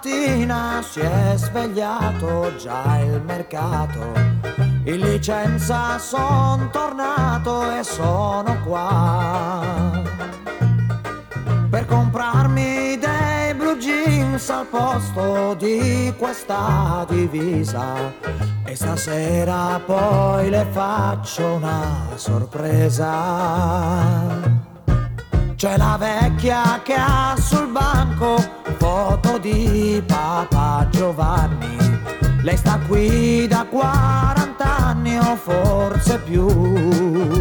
mattina si è svegliato già il mercato. In licenza son tornato e sono qua per comprarmi dei blue jeans al posto di questa divisa. E stasera poi le faccio una sorpresa. C'è la vecchia che ha sul banco foto di Papa Giovanni. Lei sta qui da 40 anni o forse più.